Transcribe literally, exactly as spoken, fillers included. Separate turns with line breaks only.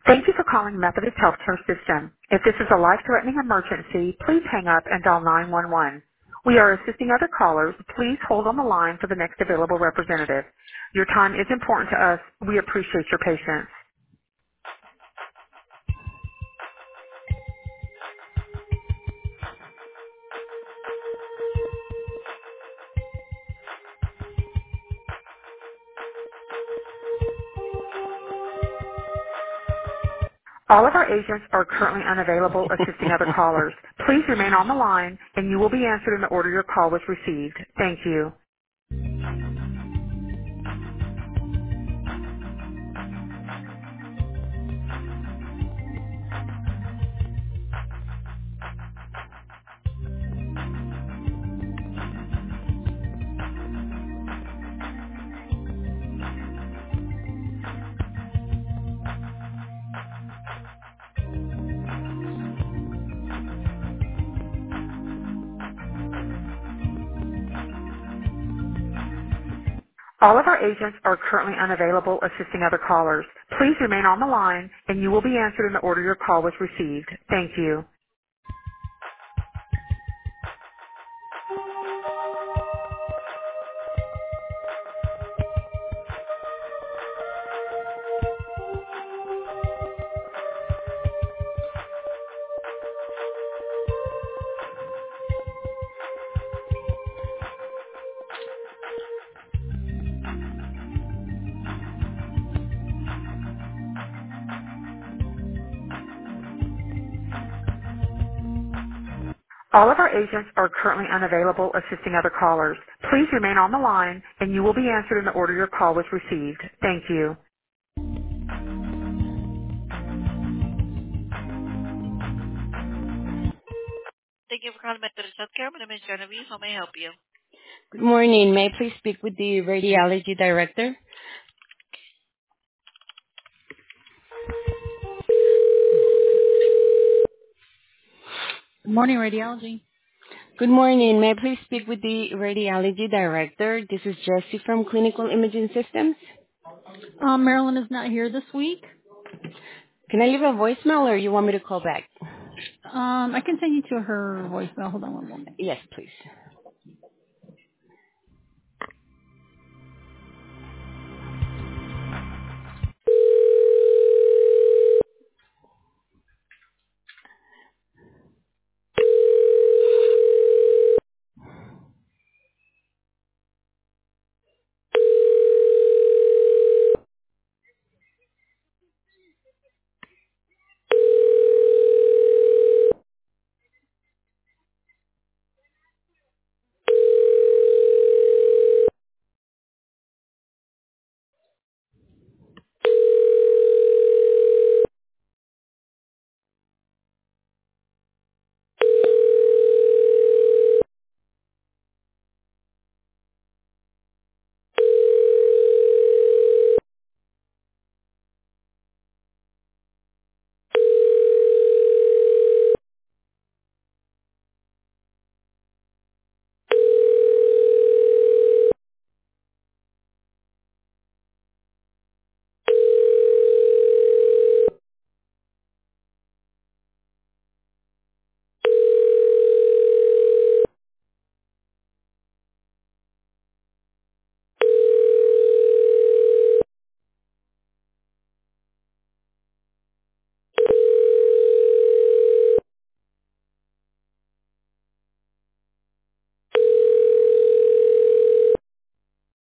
Thank you for calling Methodist Healthcare System. If this is a life-threatening emergency, please hang up and dial nine one one. We are assisting other callers. Please hold on the line for the next available representative. Your time is important to us. We appreciate your patience. All of our agents are currently unavailable assisting other callers. Please remain on the line and you will be answered in the order your call was received. Thank you. All of our agents are currently unavailable assisting other callers. Please remain on the line and you will be answered in the order your call was received. Thank you. All of our agents are currently unavailable assisting other callers. Please remain on the line and you will be answered in the order your call was received. Thank you. Thank you for calling Methodist Healthcare. My name is Genevieve. How may I help you?
Good morning. May I please speak with the radiology director?
Good morning, radiology.
Good morning. May I please speak with the radiology director? This is Jessie from Clinical Imaging Systems.
Um, Marilyn is not here this week.
Can I leave a voicemail or you want me to call back?
Um, I can send you to her voicemail. Hold on one moment.
Yes, please.